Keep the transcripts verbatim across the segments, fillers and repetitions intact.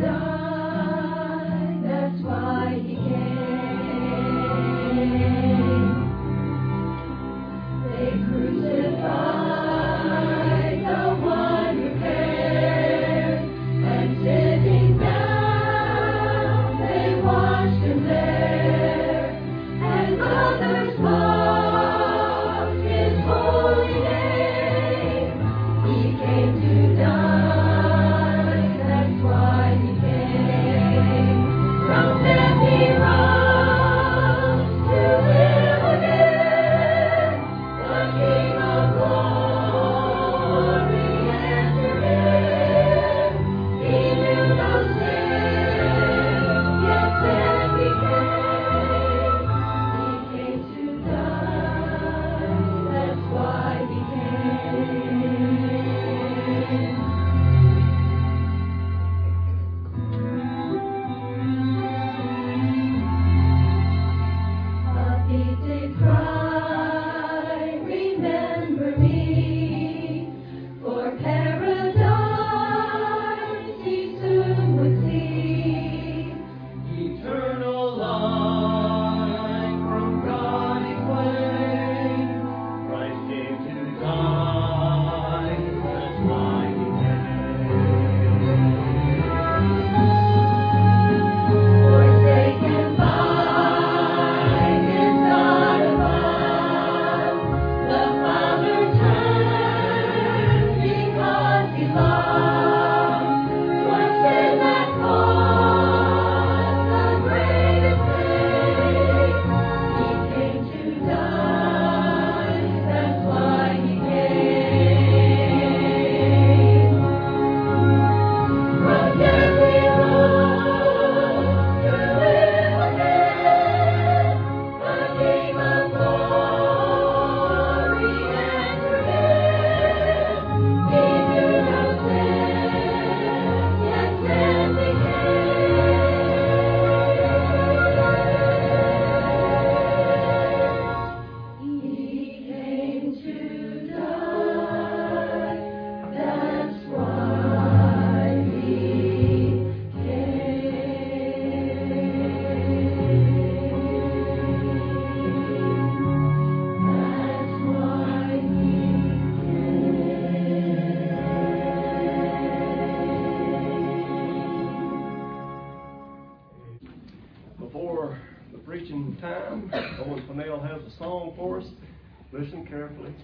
Time. Owen Pennell has a song for us. Listen carefully.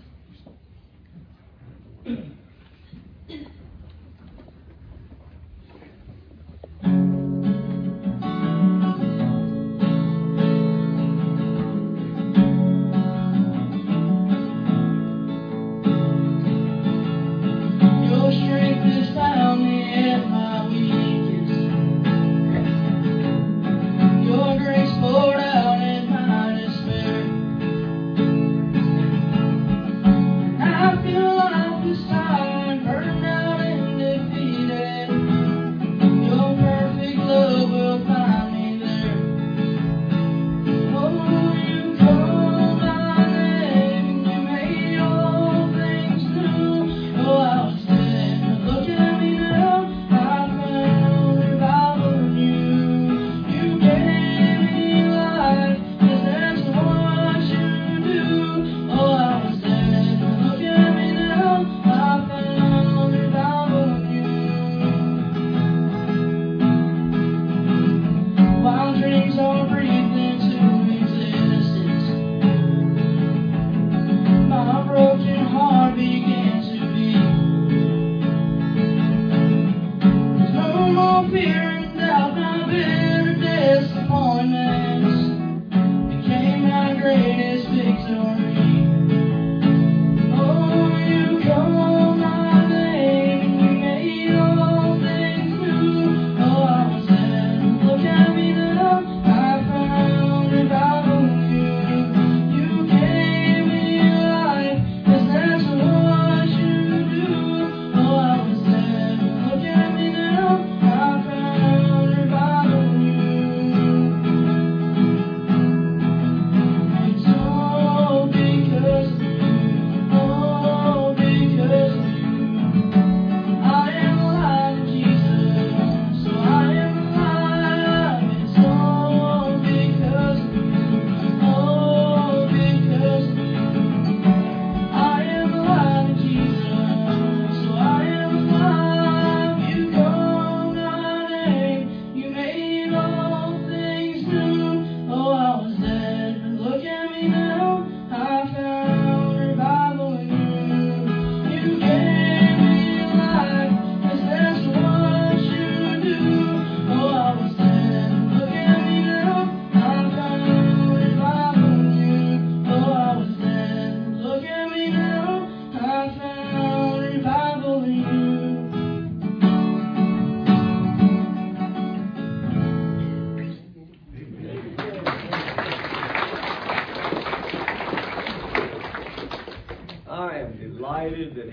Your strength has found me at my weakest. Your grace poured out in my despair. I feel life is tired, burned out and defeated. Your perfect love will find me there. Oh, you called my name and you made all things new. Oh, I was dead, but look at me now. I found revival in you. You gave me life, 'cause that's what you do. Oh, I was dead, but look at me now. I found revival in you. Wild dreams are breathed into existence. My broken heart begins to beat. There's no more fear and doubt, my bitter disappointments became my greatest victory. Oh, you called my name and you made all things new. Oh, I was dead, look at me now. I found revival in you. You gave me life, 'cause that's what you do. Oh, I was dead, look at me now. I found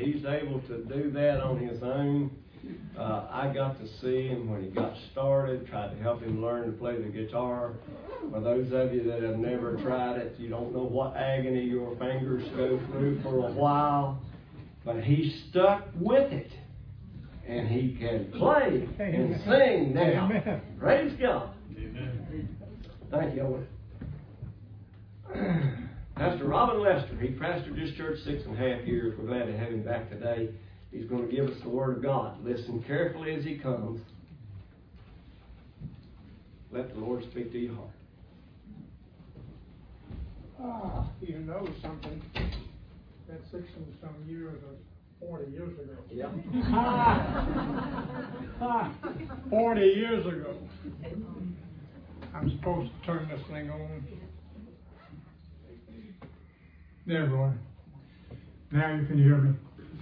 he's able to do that on his own. Uh, I got to see him when he got started, tried to help him learn to play the guitar. For those of you that have never tried it, you don't know what agony your fingers go through for a while. But he stuck with it. And he can play and sing now. Amen. Praise God. Amen. Thank you, Owen. Pastor Robin Lester, he pastored this church six and a half years. We're glad to have him back today. He's going to give us the Word of God. Listen carefully as he comes. Let the Lord speak to your heart. Ah, you know something. That six and some years was forty years ago. Yeah. forty years ago. I'm supposed to turn this thing on. There, boy. Now you can hear me.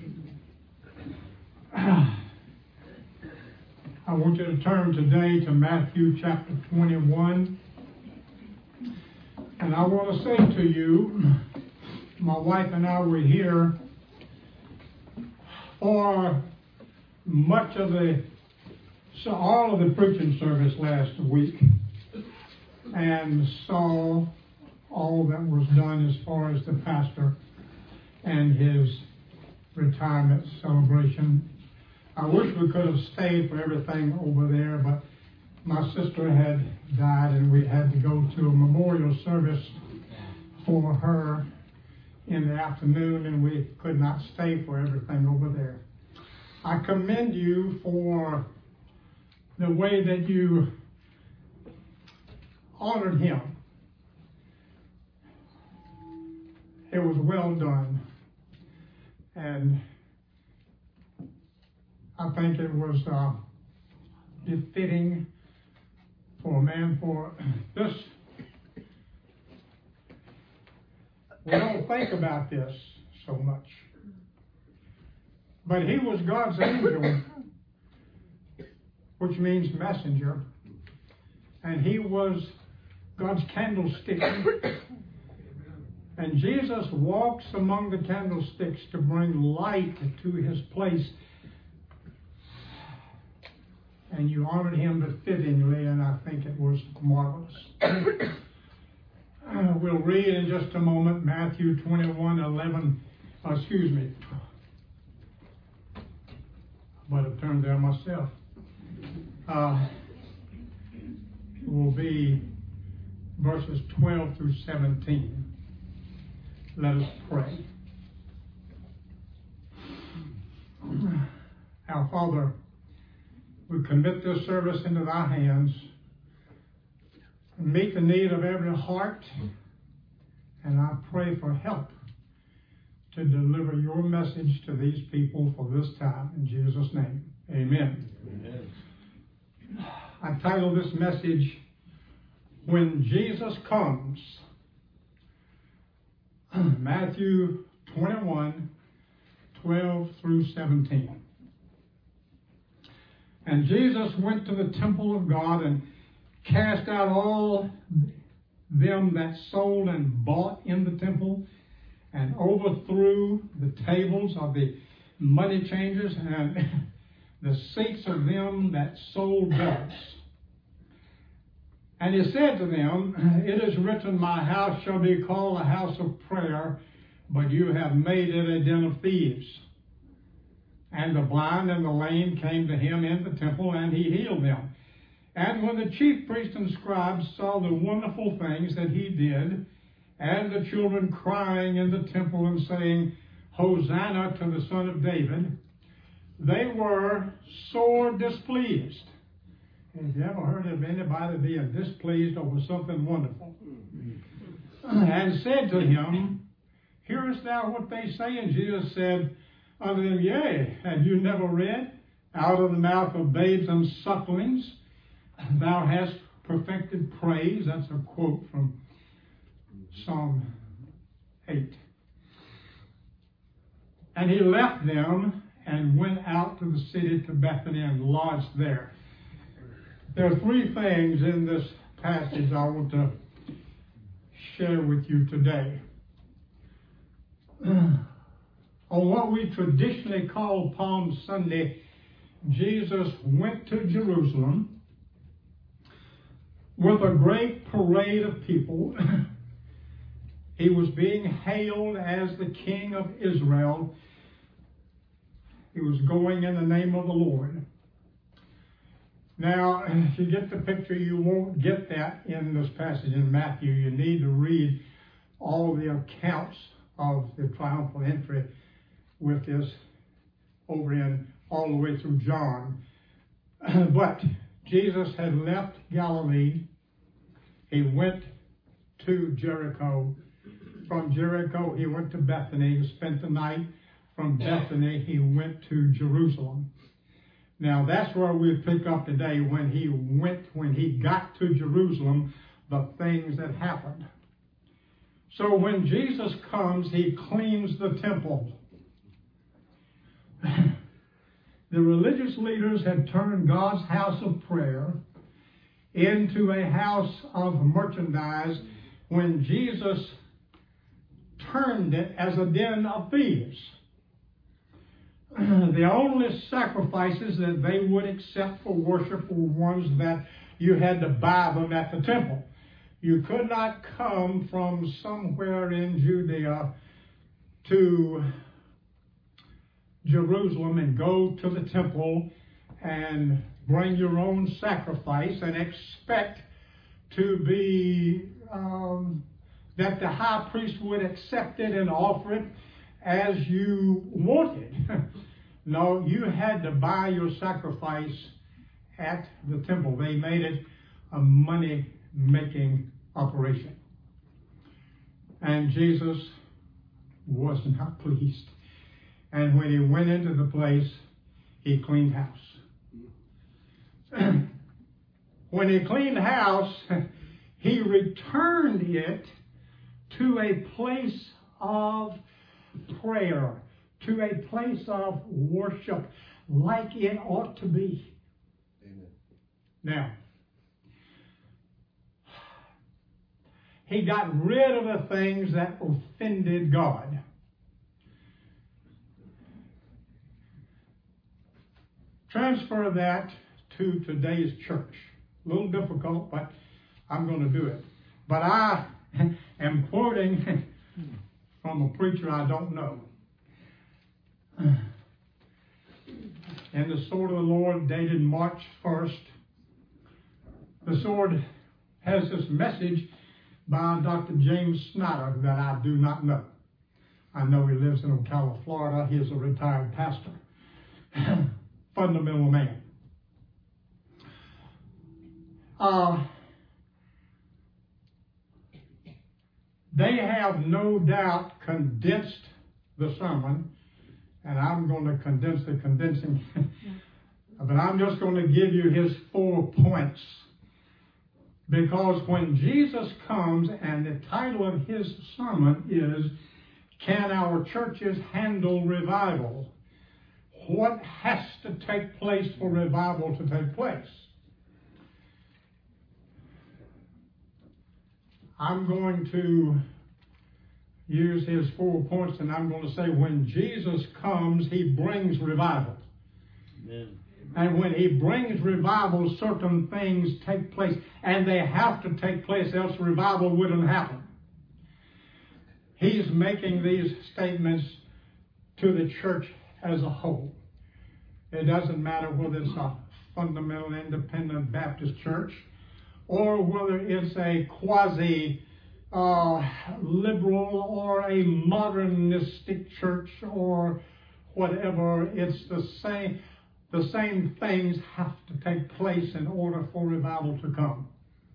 I want you to turn today to Matthew chapter twenty-one. And I want to say to you, my wife and I were here for much of the, so all of the preaching service last week, and saw all that was done as far as the pastor and his retirement celebration. I wish we could have stayed for everything over there, but my sister had died and we had to go to a memorial service for her in the afternoon, and we could not stay for everything over there. I commend you for the way that you honored him. It was well done, and I think it was uh, befitting for a man for this. We don't think about this so much, but he was God's angel, which means messenger, and he was God's candlestick. And Jesus walks among the candlesticks to bring light to his place. And you honored him befittingly, and I think it was marvelous. uh, we'll read in just a moment Matthew twenty-one, eleven. Uh, excuse me. I might have turned there myself. Uh, will be verses twelve through seventeen. Let us pray. Our Father, we commit this service into thy hands. Meet the need of every heart, and I pray for help to deliver your message to these people for this time. In Jesus' name, amen. Amen. I title this message, When Jesus Comes. Matthew twenty-one, twelve through seventeen. And Jesus went to the temple of God and cast out all them that sold and bought in the temple, and overthrew the tables of the money changers and the seats of them that sold doves. And he said to them, It is written, My house shall be called a house of prayer, but you have made it a den of thieves. And the blind and the lame came to him in the temple, and he healed them. And when the chief priests and scribes saw the wonderful things that he did, and the children crying in the temple and saying, Hosanna to the Son of David, they were sore displeased. Have you ever heard of anybody being displeased over something wonderful? And said to him, Hearest thou what they say? And Jesus said unto them, Yea, have you never read, Out of the mouth of babes and sucklings thou hast perfected praise? That's a quote from Psalm eight. And he left them and went out to the city to Bethany and lodged there. There are three things in this passage I want to share with you today. on what we traditionally call Palm Sunday, Jesus went to Jerusalem with a great parade of people. He was being hailed as the King of Israel. He was going in the name of the Lord. Now, if you get the picture, you won't get that in this passage in Matthew. You need to read all the accounts of the triumphal entry with this over in all the way through John. But Jesus had left Galilee. He went to Jericho. From Jericho, he went to Bethany. He spent the night. From Bethany, he went to Jerusalem. Now, that's where we pick up today when he went, when he got to Jerusalem, the things that happened. So when Jesus comes, he cleans the temple. The religious leaders had turned God's house of prayer into a house of merchandise when Jesus turned it as a den of thieves. The only sacrifices that they would accept for worship were ones that you had to buy them at the temple. You could not come from somewhere in Judea to Jerusalem and go to the temple and bring your own sacrifice and expect to be, um, that the high priest would accept it and offer it as you wanted. No, you had to buy your sacrifice at the temple. They made it a money-making operation. And Jesus was not pleased. And when he went into the place, he cleaned house. When he cleaned house, he returned it to a place of prayer, to a place of worship, like it ought to be. Amen. Now, he got rid of the things that offended God. Transfer that to today's church. A little difficult, but I'm going to do it. But I am quoting from a preacher I don't know. In the Sword of the Lord, dated March first, the Sword has this message by Doctor James Snyder that I do not know. I know he lives in Ocala, Florida. He is a retired pastor. Fundamental man. Uh, they have no doubt condensed the sermon, and I'm going to condense the condensing, but I'm just going to give you his four points. Because when Jesus comes, and the title of his sermon is, Can Our Churches Handle Revival? What has to take place for revival to take place? I'm going to use his four points, and I'm going to say when Jesus comes, he brings revival. Amen. And when he brings revival, certain things take place, and they have to take place, else revival wouldn't happen. He's making these statements to the church as a whole. It doesn't matter whether it's a fundamental independent Baptist church or whether it's a quasi uh, liberal or a modernistic church or whatever. It's the same. The same things have to take place in order for revival to come.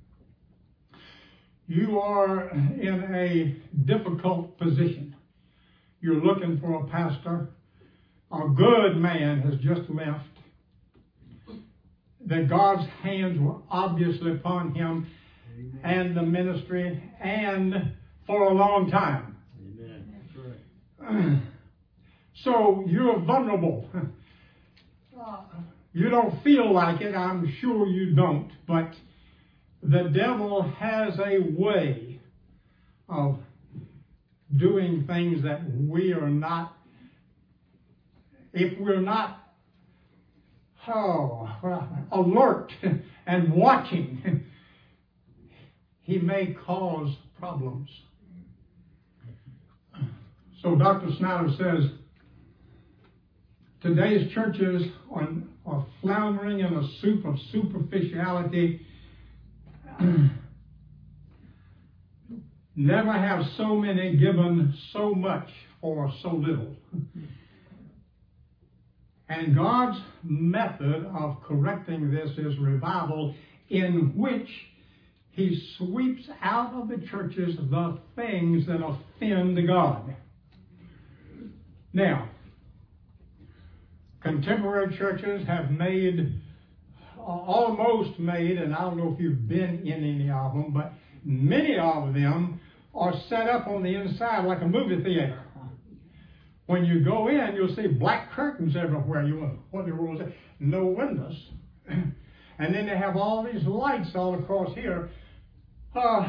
You are in a difficult position. You're looking for a pastor. A good man has just left. That God's hands were obviously upon him. Amen. And the ministry, and for a long time. Amen. That's right. So you're vulnerable. You don't feel like it, I'm sure you don't, but the devil has a way of doing things that we are not if we're not oh, alert and watching, he may cause problems. So Doctor Snyder says, today's churches are, are floundering in a soup of superficiality. Never have so many given so much for so little. And God's method of correcting this is revival, in which he sweeps out of the churches the things that offend God. Now, contemporary churches have made, almost made, and I don't know if you've been in any of them, but many of them are set up on the inside like a movie theater. When you go in, you'll see black curtains everywhere. You wonder, what in the world is that? No windows. And then they have all these lights all across here. Uh,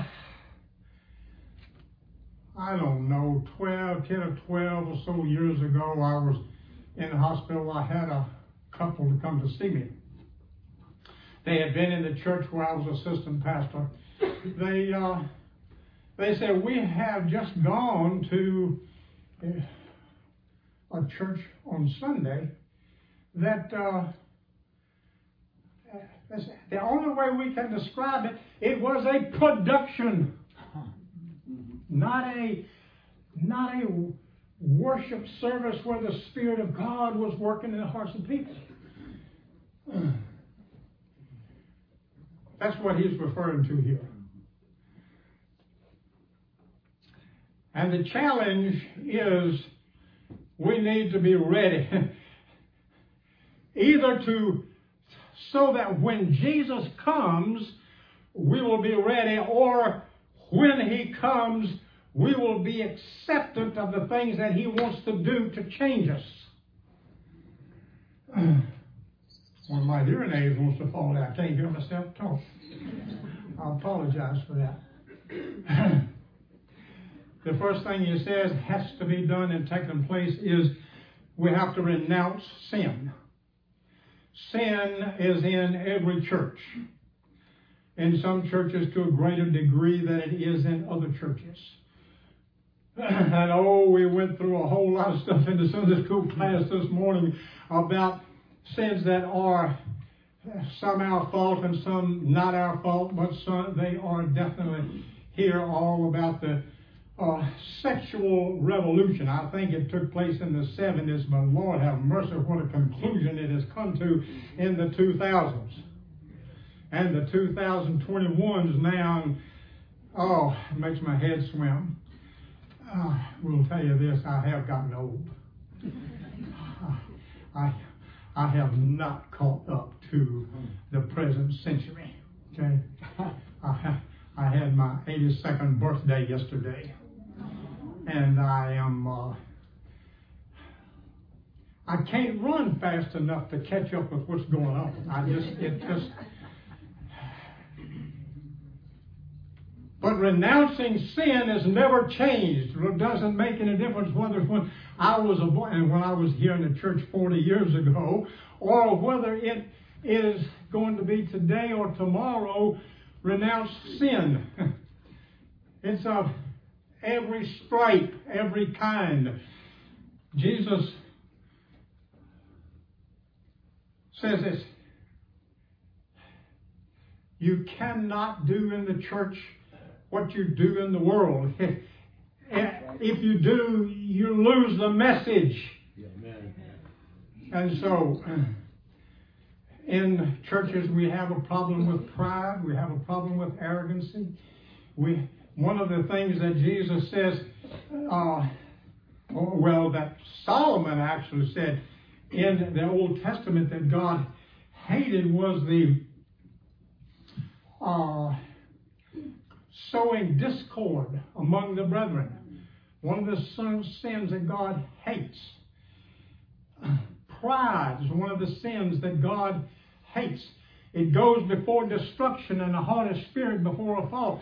I don't know, twelve, ten or twelve or so years ago, I was in the hospital. I had a couple to come to see me. They had been in the church where I was assistant pastor. They uh, they said, we have just gone to a church on Sunday that uh, the only way we can describe it, it was a production, not a not a worship service where the Spirit of God was working in the hearts of people. That's what he's referring to here. And the challenge is we need to be ready either to, so that when Jesus comes, we will be ready, or when he comes, we will be acceptant of the things that he wants to do to change us. One of my hearing aids wants to fall out. I can't hear myself talk. I apologize for that. The first thing he says has to be done and taken place is we have to renounce sin. Sin is in every church. In some churches to a greater degree than it is in other churches. And oh, we went through a whole lot of stuff in the Sunday school class this morning about sins that are some our fault and some not our fault, but some, they are definitely here all about the uh, sexual revolution. I think it took place in the seventies, but Lord have mercy, what a conclusion it has come to in the two thousands. And the two thousand twenty-ones now, and, oh, it makes my head swim. Uh, we'll tell you this, I have gotten old. I, I have not caught up to the present century. Okay, I, I had my eighty-second birthday yesterday, and I am. Uh, I can't run fast enough to catch up with what's going on. I just, it just. But renouncing sin has never changed. It doesn't make any difference whether when I was a boy and when I was here in the church forty years ago, or whether it is going to be today or tomorrow. Renounce sin. It's of every stripe, every kind. Jesus says this: you cannot do in the church what you do in the world. If you do, you lose the message. And so, in churches, we have a problem with pride. We have a problem with arrogancy. We one of the things that Jesus says, uh, well, that Solomon actually said in the Old Testament that God hated was the uh, sowing discord among the brethren. One of the sins that God hates. Pride is one of the sins that God hates. It goes before destruction, and a haughty spirit before a fall.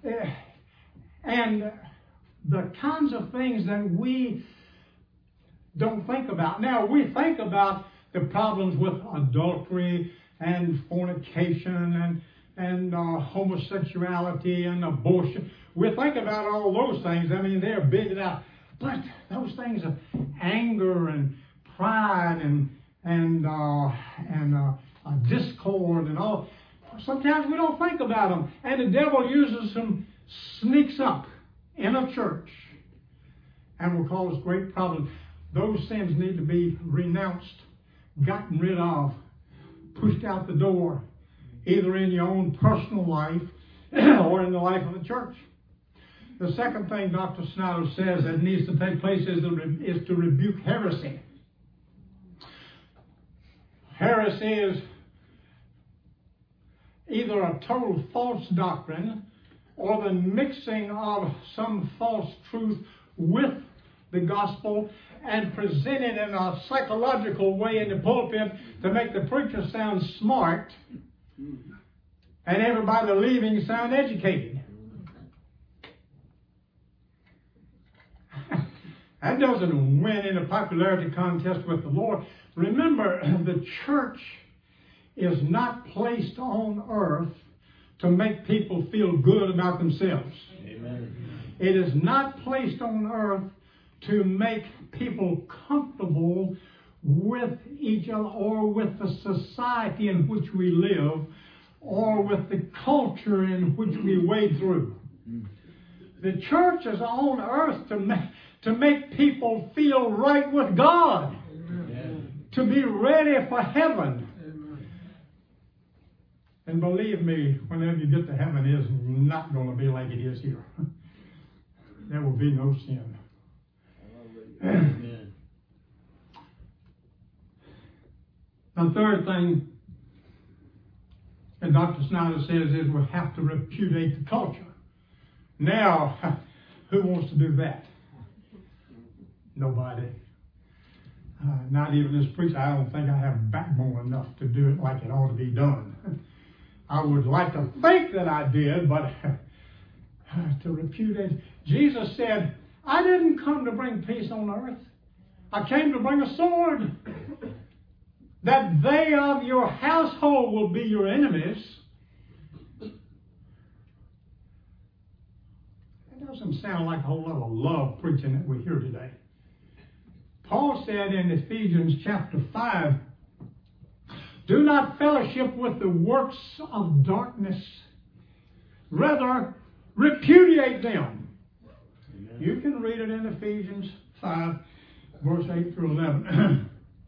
And the kinds of things that we don't think about. Now, we think about the problems with adultery and fornication and, and uh, homosexuality and abortion. We think about all those things. I mean, they're big enough. But those things of anger and pride and, and, uh, and uh, uh, discord and all, sometimes we don't think about them. And the devil uses them, sneaks up in a church and will cause great problems. Those sins need to be renounced, gotten rid of, pushed out the door, either in your own personal life or in the life of the church. The second thing Doctor Snyder says that needs to take place is, the, is to rebuke heresy. Heresy is either a total false doctrine or the mixing of some false truth with the gospel and presented in a psychological way in the pulpit to make the preacher sound smart and everybody leaving sound educated. That doesn't win in a popularity contest with the Lord. Remember, the church is not placed on earth to make people feel good about themselves. Amen. It is not placed on earth to make people comfortable with each other or with the society in which we live or with the culture in which we wade through. The church is on earth to make, to make people feel right with God, Amen. To be ready for heaven. Amen. And believe me, whenever you get to heaven, it is not going to be like it is here. There will be no sin. Amen. The third thing that Doctor Snyder says is we have to repudiate the culture. Now, who wants to do that? Nobody. Uh, not even this preacher. I don't think I have backbone enough to do it like it ought to be done. I would like to think that I did, but to repudiate. Jesus said, I didn't come to bring peace on earth. I came to bring a sword, that they of your household will be your enemies. That doesn't sound like a whole lot of love preaching that we hear today. Paul said in Ephesians chapter five, do not fellowship with the works of darkness. Rather, repudiate them. Amen. You can read it in Ephesians five, verse eight through eleven.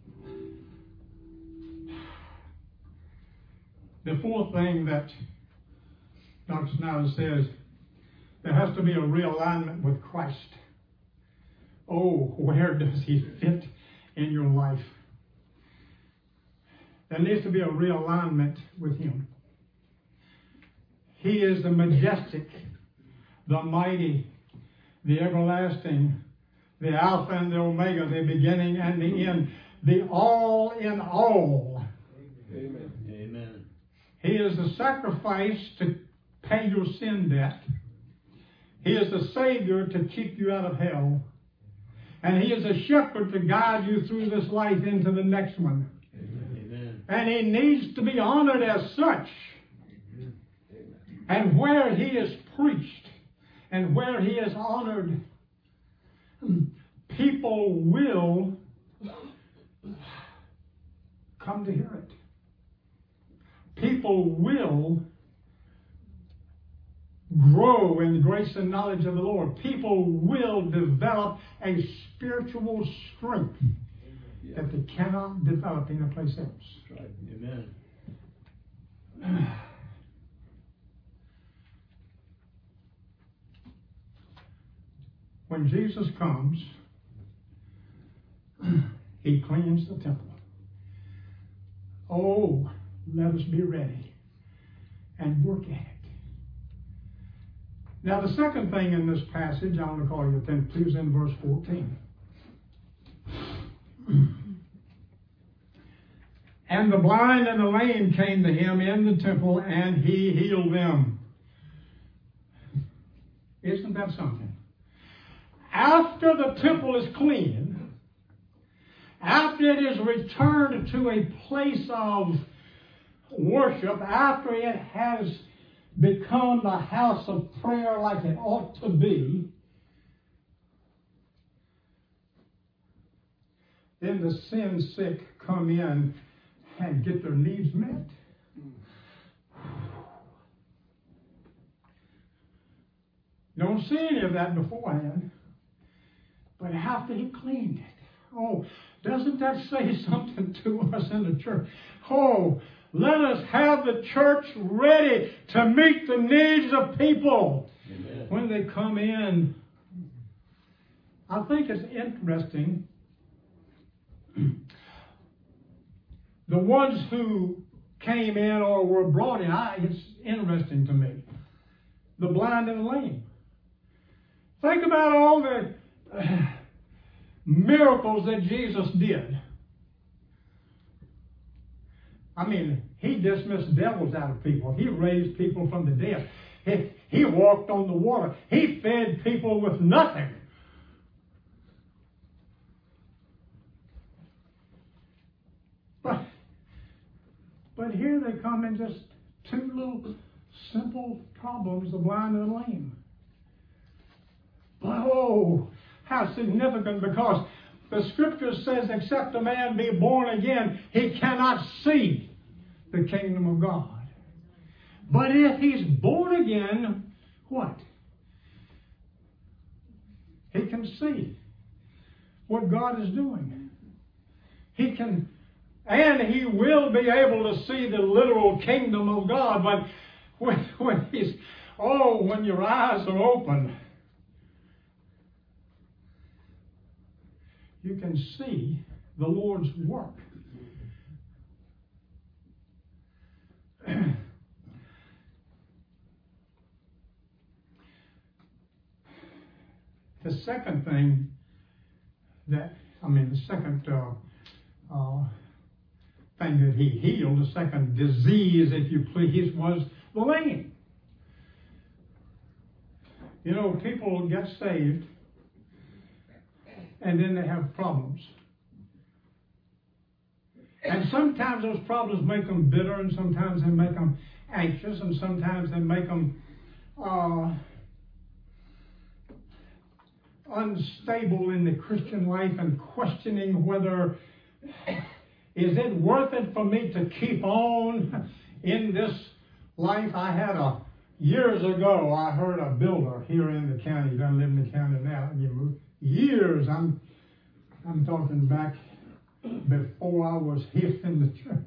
The fourth thing that Doctor Snyder says, there has to be a realignment with Christ. Oh, where does he fit in your life? There needs to be a realignment with him. He is the majestic, the mighty, the everlasting, the Alpha and the Omega, the beginning and the end, the all in all. Amen. Amen. He is the sacrifice to pay your sin debt. He is the Savior to keep you out of hell. And he is a shepherd to guide you through this life into the next one. Amen. And he needs to be honored as such. And where he is preached and where he is honored, people will come to hear it. People will grow in the grace and knowledge of the Lord. People will develop a spiritual strength yeah. that they cannot develop in a place else. That's right. Amen. When Jesus comes, he cleans the temple. Oh, let us be ready and work at it. Now, the second thing in this passage, I want to call your attention, please, in verse fourteen. And the blind and the lame came to him in the temple, and he healed them. Isn't that something? After the temple is clean, after it is returned to a place of worship, after it has become the house of prayer like it ought to be, then the sin sick come in and get their needs met. Don't see any of that beforehand. But after he cleaned it, oh, doesn't that say something to us in the church? Oh, let us have the church ready to meet the needs of people. Amen. When they come in. I think it's interesting. The ones who came in or were brought in, I, it's interesting to me. The blind and the lame. Think about all the uh, miracles that Jesus did. I mean, he dismissed devils out of people. He raised people from the dead. He, he walked on the water. He fed people with nothing. But, but here they come in just two little simple problems, the blind and the lame. But oh, how significant, because the scripture says, except a man be born again, he cannot see the kingdom of God. But if he's born again, what? He can see what God is doing. He can, and he will be able to see the literal kingdom of God. But when, when he's, oh, when your eyes are open, you can see the Lord's work. The second thing that, I mean, the second uh, uh, thing that he healed, the second disease, if you please, was the lame. You know, people get saved and then they have problems. And sometimes those problems make them bitter, and sometimes they make them anxious, and sometimes they make them uh, unstable in the Christian life and questioning whether, is it worth it for me to keep on in this life? I had a, years ago, I heard a builder here in the county, he doesn't live in the county now, you moved. Years, I'm I'm talking back before I was here in the church.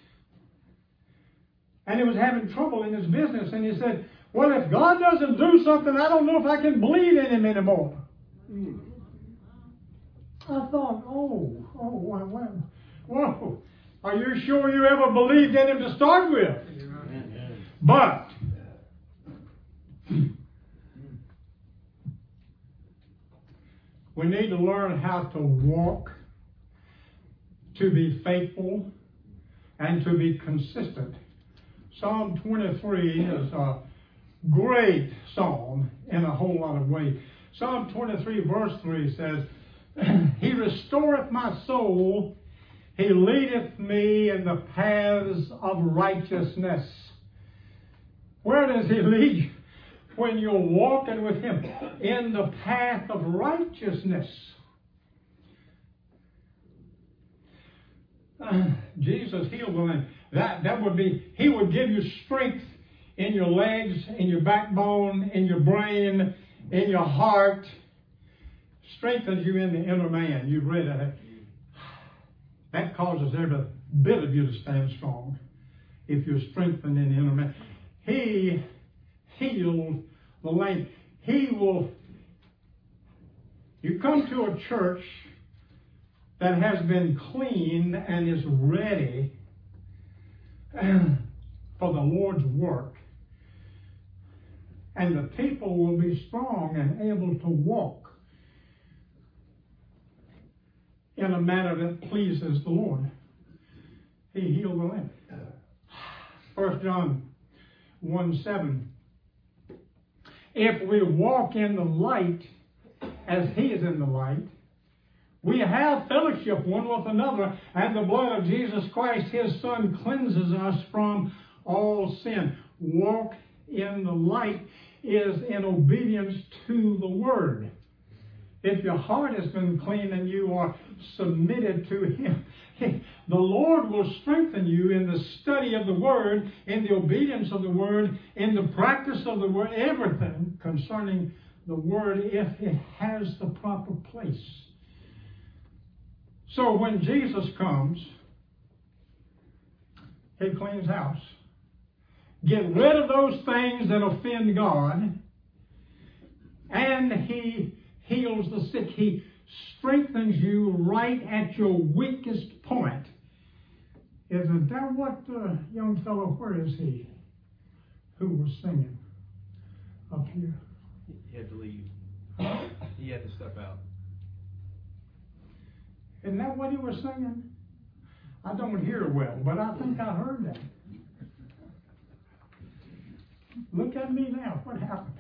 And he was having trouble in his business, and he said, well, if God doesn't do something, I don't know if I can believe in him anymore. Mm. I thought, oh, oh, wow, wow, whoa. Are you sure you ever believed in him to start with? Amen. But we need to learn how to walk, to be faithful, and to be consistent. Psalm twenty-three is a great psalm in a whole lot of ways. Psalm twenty-three verse three says, He restoreth my soul, He leadeth me in the paths of righteousness. Where does He lead you? When you're walking with Him in the path of righteousness. Uh, Jesus healed the lame. That, that would be, He would give you strength in your legs, in your backbone, in your brain, in your heart. Strengthens you in the inner man. You've read that. That causes every bit of you to stand strong if you're strengthened in the inner man. He healed the lame. He will, you come to a church that has been cleaned and is ready for the Lord's work. And the people will be strong and able to walk in a manner that pleases the Lord. He healed the lame. First John one seven. If we walk in the light as He is in the light, We have fellowship one with another, and the blood of Jesus Christ, His Son, cleanses us from all sin. Walk in the light is in obedience to the Word. If your heart has been clean and you are submitted to Him, the Lord will strengthen you in the study of the Word, in the obedience of the Word, in the practice of the Word, everything concerning the Word, if it has the proper place. So when Jesus comes, He cleans house. Get rid of those things that offend God, and He heals the sick. He strengthens you right at your weakest point. Isn't that what uh, young fellow, where is he, who was singing up here? He had to leave. He had to step out. Isn't that what he was singing? I don't hear well, but I think I heard that. Look at me now. What happened?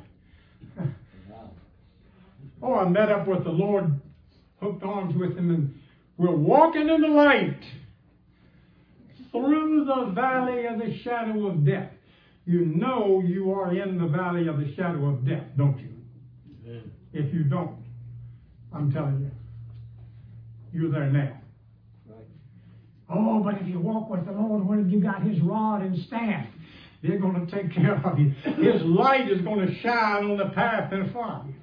Oh, I met up with the Lord, hooked arms with Him, and we're walking in the light through the valley of the shadow of death. You know you are in the valley of the shadow of death, don't you? Amen. If you don't, I'm telling you, you're there now. Right. Oh, but if you walk with the Lord, what if you got His rod and staff? They're going to take care of you. His light is going to shine on the path in front of you.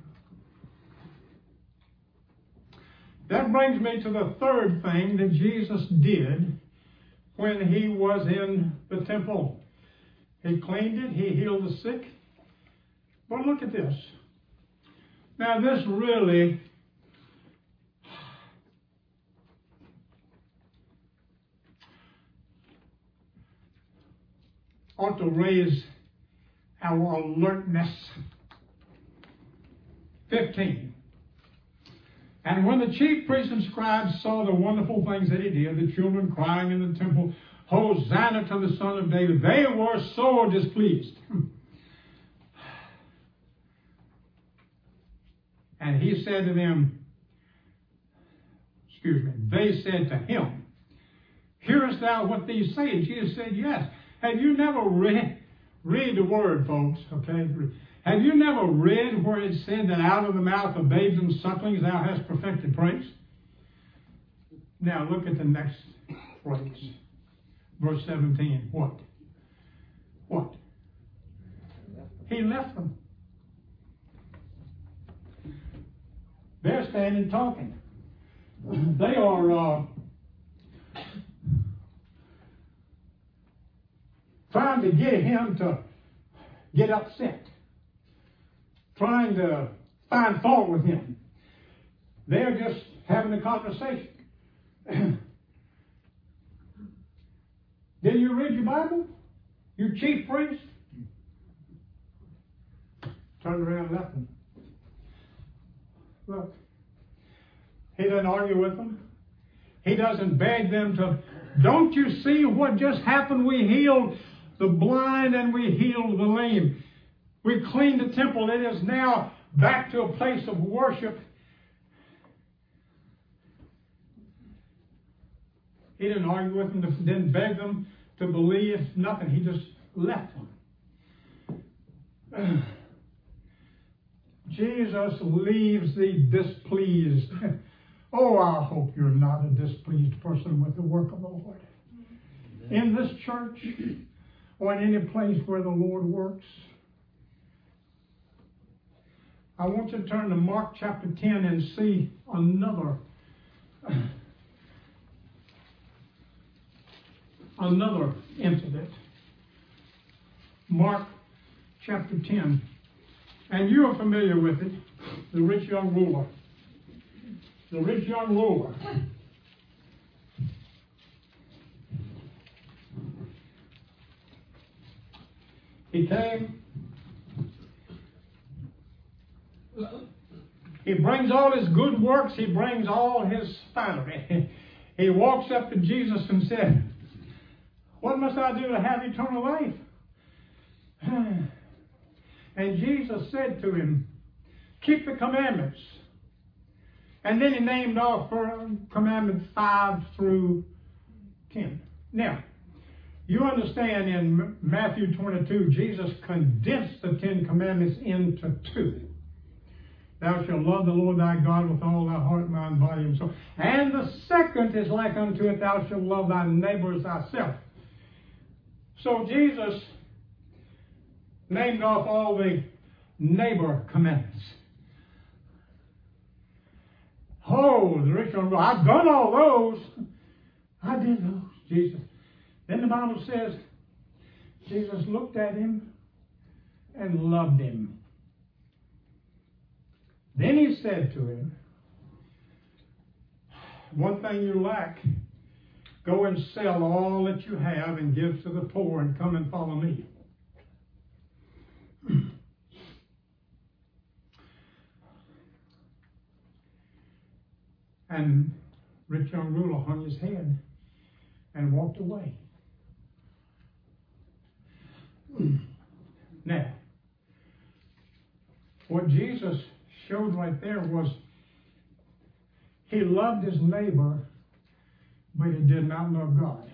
That brings me to the third thing that Jesus did when He was in the temple. He cleaned it. He healed the sick. But look at this. Now this really ought to raise our alertness. fifteen. And when the chief priests and scribes saw the wonderful things that He did, the children crying in the temple, Hosanna to the Son of David, they were so displeased. And He said to them, excuse me, they said to Him, hearest thou what these say? And Jesus said, yes. Have you never read, read the word, folks, okay? Have you never read where it said that out of the mouth of babes and sucklings thou hast perfected praise? Now look at the next phrase. Verse seventeen. What? What? He left them. They're standing talking. They are uh, trying to get Him to get upset. Trying to find fault with Him. They're just having a conversation. Did you read your Bible? You chief priest? Turned around and left them. Look, He doesn't argue with them. He doesn't beg them to, don't you see what just happened? We healed the blind and we healed the lame. We cleaned the temple. It is now back to a place of worship. He didn't argue with them, didn't beg them to believe, nothing. He just left them. Jesus leaves thee displeased. Oh, I hope you're not a displeased person with the work of the Lord. In this church or in any place where the Lord works. I want you to turn to Mark chapter ten and see another another incident. Mark chapter ten. And you are familiar with it. The rich young ruler. The rich young ruler. He came. He brings all his good works. He brings all his finery. He walks up to Jesus and said, what must I do to have eternal life? And Jesus said to him, keep the commandments And then he named off for commandments five through ten. Now, you understand in Matthew twenty-two, Jesus condensed the Ten Commandments into two. Thou shalt love the Lord thy God with all thy heart, mind, body, and soul. And the second is like unto it, thou shalt love thy neighbor as thyself. So Jesus named off all the neighbor commandments. Oh, the rich young ruler, I've done all those. I did those, Jesus. Then the Bible says, Jesus looked at him and loved him. Then he said to him, one thing you lack, go and sell all that you have and give to the poor and come and follow me. And rich young ruler hung his head and walked away. Now, what Jesus showed right there was he loved his neighbor, but he did not love God.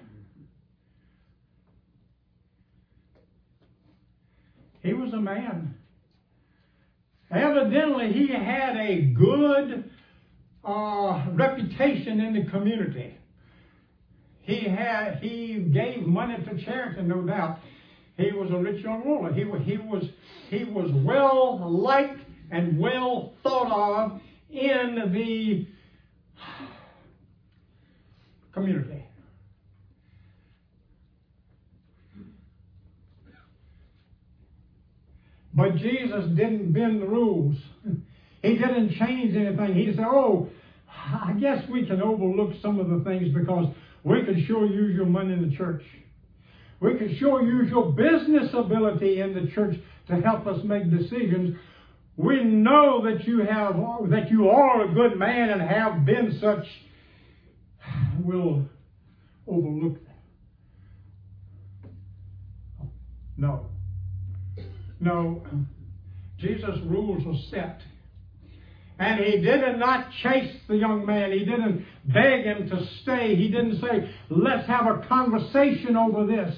He was a man. Evidently, he had a good uh, reputation in the community. He had he gave money to charity, no doubt. He was a rich young ruler. He, he was he was well liked and well thought of in the community. But Jesus didn't bend the rules. He didn't change anything. He said, oh, I guess we can overlook some of the things because we could sure use your money in the church. We could sure use your business ability in the church to help us make decisions. We know that you have, that you are a good man and have been such. We'll overlook that. No. No. Jesus' rules were set. And he did not chase the young man. He didn't beg him to stay. He didn't say, let's have a conversation over this.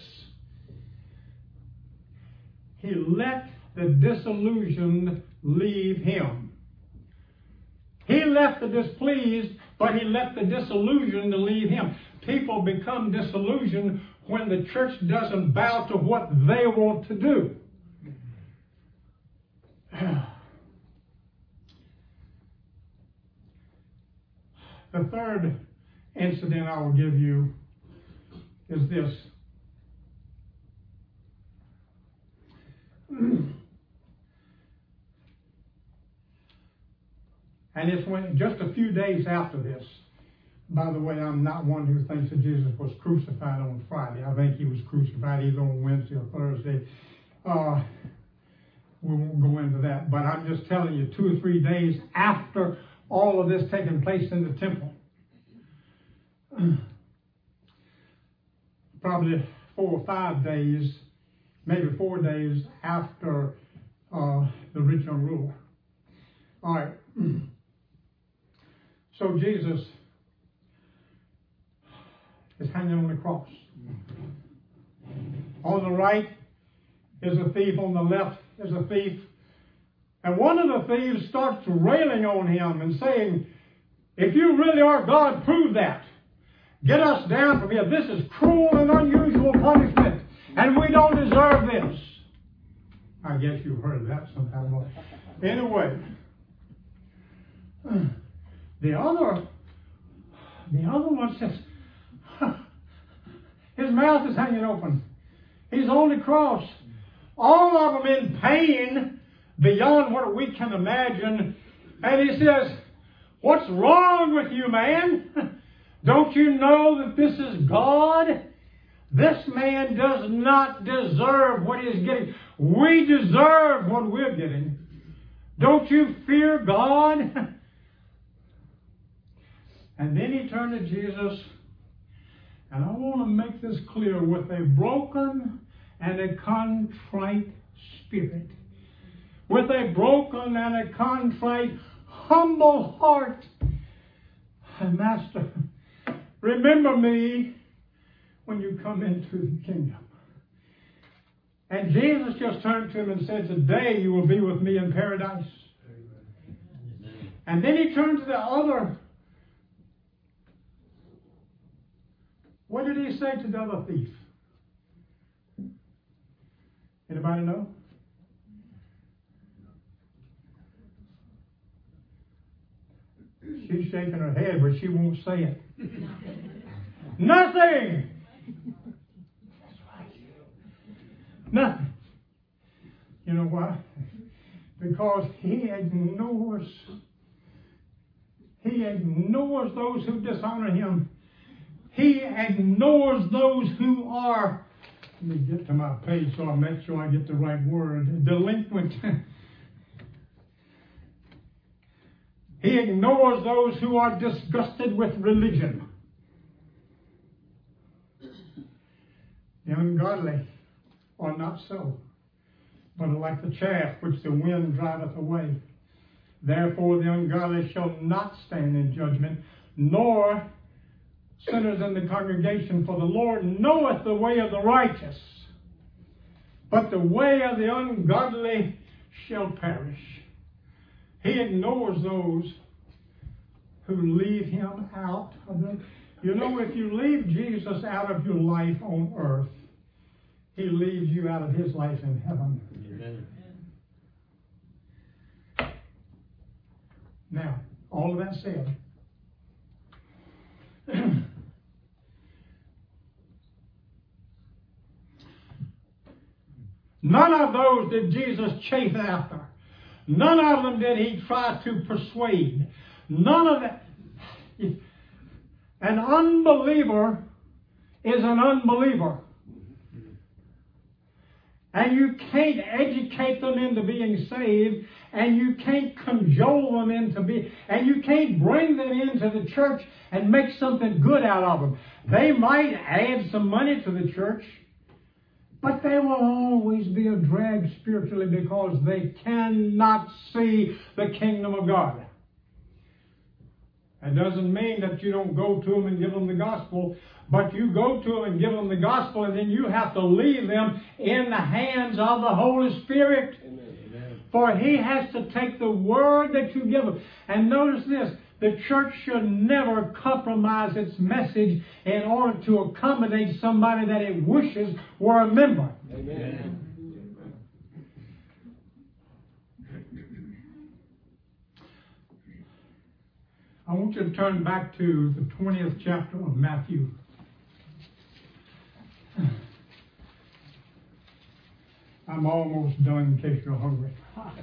He let the disillusioned leave him. He left the displeased, but he let the disillusioned to leave him. People become disillusioned when the church doesn't bow to what they want to do. The third incident I will give you is this. And it's when just a few days after this. By the way, I'm not one who thinks that Jesus was crucified on Friday. I think he was crucified either on Wednesday or Thursday. Uh, we won't go into that. But I'm just telling you, two or three days after all of this taking place in the temple. Probably four or five days, maybe four days after uh, the rich young ruler. All right. So Jesus is hanging on the cross. On the right is a thief, on the left is a thief. And one of the thieves starts railing on him and saying, if you really are God, prove that. Get us down from here. This is cruel and unusual punishment, and we don't deserve this. I guess you've heard that sometime. Anyway, the other, the other one says, huh, his mouth is hanging open. He's on the cross. All of them in pain beyond what we can imagine. And he says, what's wrong with you, man? Don't you know that this is God? This man does not deserve what he's getting. We deserve what we're getting. Don't you fear God? And then he turned to Jesus, and I want to make this clear, with a broken and a contrite spirit. With a broken and a contrite, humble heart. Master, remember me when you come into the kingdom. And Jesus just turned to him and said, today you will be with me in paradise. Amen. And then he turned to the other. What did he say to the other thief? Anybody know? She's shaking her head, but she won't say it. Nothing! That's right. Nothing. You know why? Because he ignores, he ignores those who dishonor him. He ignores those who are, let me get to my page so I make sure I get the right word, delinquent. He ignores those who are disgusted with religion. The ungodly are not so, but are like the chaff which the wind driveth away. Therefore the ungodly shall not stand in judgment, nor sinners in the congregation, for the Lord knoweth the way of the righteous, but the way of the ungodly shall perish. He ignores those who leave him out of the... You know, if you leave Jesus out of your life on earth, he leaves you out of his life in heaven. Amen. Now, all of that said, none of those did Jesus chafe after. None of them did he try to persuade. None of that. An unbeliever is an unbeliever. And you can't educate them into being saved, and you can't cajole them into being, and you can't bring them into the church and make something good out of them. They might add some money to the church, but they will always be a drag spiritually because they cannot see the kingdom of God. That doesn't mean that you don't go to them and give them the gospel, but you go to them and give them the gospel, and then you have to leave them in the hands of the Holy Spirit. Amen. For he has to take the word that you give him. And notice this, the church should never compromise its message in order to accommodate somebody that it wishes were a member. Amen. I want you to turn back to the twentieth chapter of Matthew. I'm almost done in case you're hungry.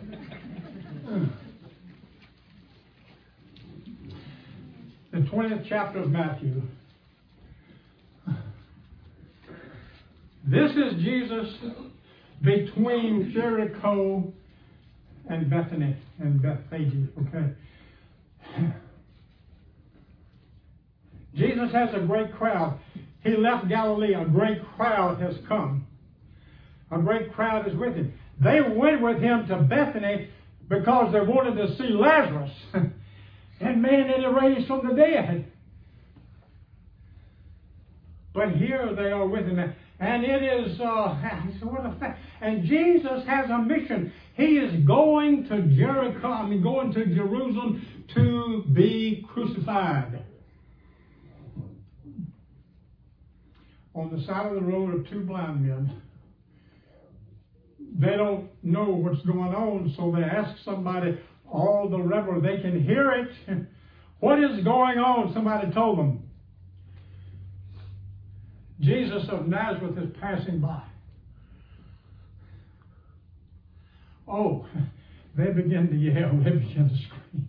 The twentieth chapter of Matthew. This is Jesus between Jericho and Bethany and Bethphage, okay? Jesus has a great crowd. He left Galilee. A great crowd has come. A great crowd is with him. They went with him to Bethany because they wanted to see Lazarus. And man, that he raised from the dead. But here they are with him. And it is, uh, what a fact. And Jesus has a mission. He is going to Jericho, I mean, going to Jerusalem to be crucified. On the side of the road are two blind men. They don't know what's going on, so they ask somebody, all the reverend, they can hear it. What is going on? Somebody told them. Jesus of Nazareth is passing by. Oh, they begin to yell, they begin to scream.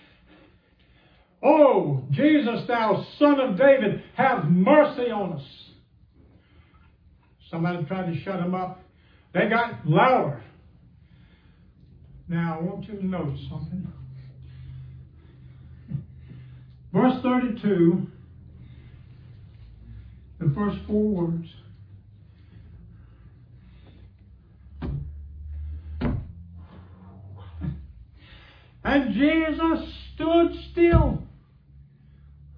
Oh, Jesus, thou Son of David, have mercy on us. Somebody tried to shut them up. They got louder. Now, I want you to notice something. Verse thirty-two, the first four words. And Jesus stood still.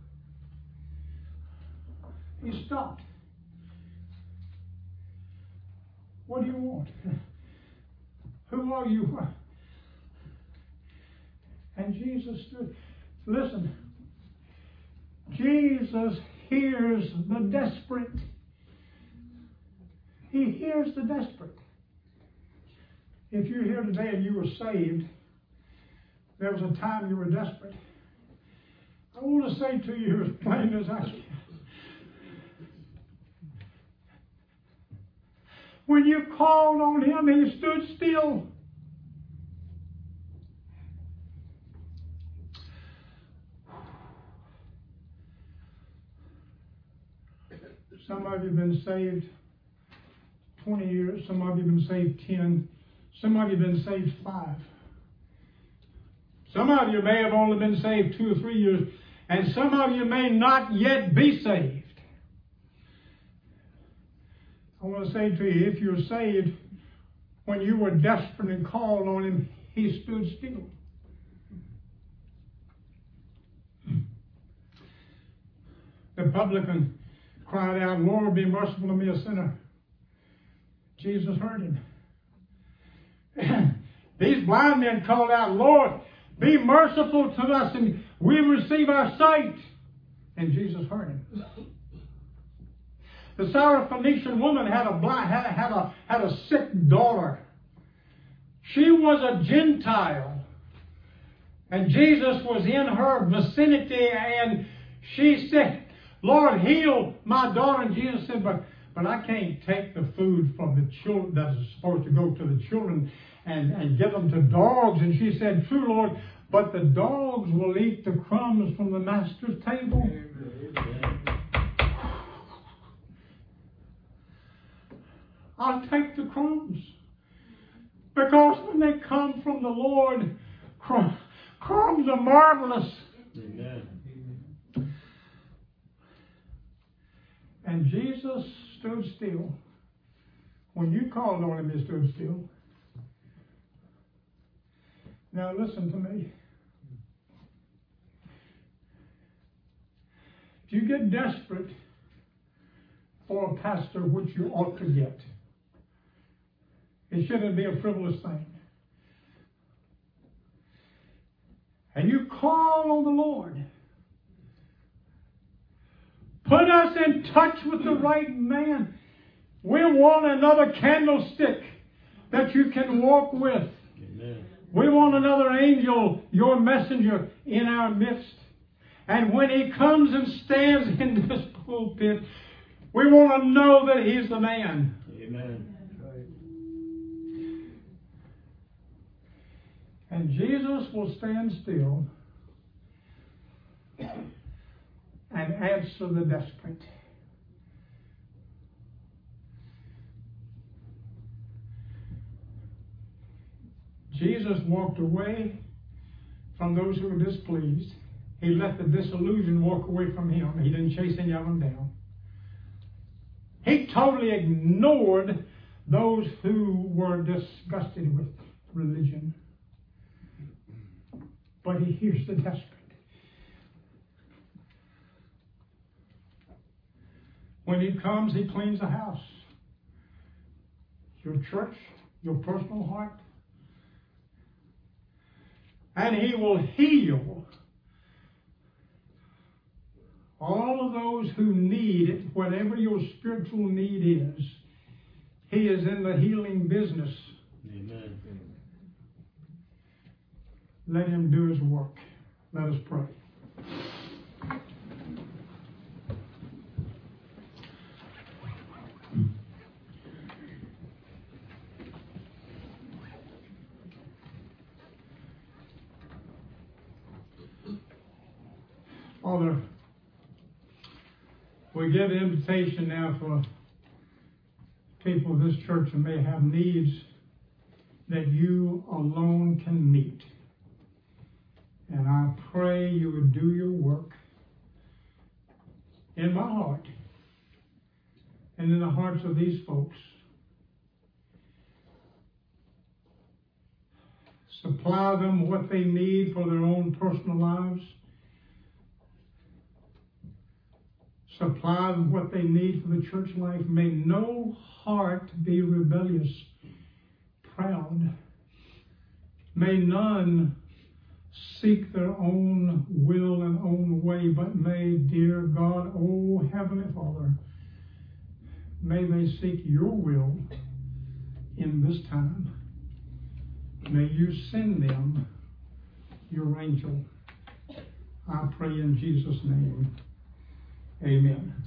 What do you want? Who are you? And Jesus stood. Listen, Jesus hears the desperate. He hears the desperate. If you're here today and you were saved, there was a time you were desperate. I want to say to you as plain as I can. When you called on him, he stood still. Some of you have been saved twenty years. Some of you have been saved ten. Some of you have been saved five. Some of you may have only been saved two or three years. And some of you may not yet be saved. I want to say to you, if you're saved, when you were desperate and called on him, he stood still. The publican cried out, Lord, be merciful to me, a sinner. Jesus heard him. These blind men called out, Lord, be merciful to us and we receive our sight. And Jesus heard him. The Syrophoenician woman had a blind, had, had a had a sick daughter. She was a Gentile, and Jesus was in her vicinity, and she said, Lord, heal my daughter. And Jesus said, but but I can't take the food from the children that is supposed to go to the children and, and give them to dogs. And she said, true, Lord, but the dogs will eat the crumbs from the master's table. Amen. I'll take the crumbs. Because when they come from the Lord, crumbs, crumbs are marvelous. Amen. And Jesus stood still. When you called on him, he stood still. Now listen to me. If you get desperate for a pastor, which you ought to get, it shouldn't be a frivolous thing. And you call on the Lord. Put us in touch with the right man. We want another candlestick that you can walk with. Amen. We want another angel, your messenger, in our midst. And when he comes and stands in this pulpit, we want to know that he's the man. Amen. And Jesus will stand still and answer the desperate. Jesus walked away from those who were displeased. He let the disillusioned walk away from him. He didn't chase any of them down. He totally ignored those who were disgusted with religion. But he hears the desperate. When he comes, he cleans the house. Your church, your personal heart. And he will heal all of those who need it, whatever your spiritual need is. He is in the healing business. Amen. Let him do his work. Let us pray. Father, we give an invitation now for people of this church who may have needs that you alone can meet. And I pray you would do your work in my heart and in the hearts of these folks. Supply them what they need for their own personal lives. supply what they need for the church life. May no heart be rebellious, proud. May none seek their own will and own way, but may, dear God, oh Heavenly Father, may they seek your will in this time. May you send them your angel. I pray in Jesus' name. Amen.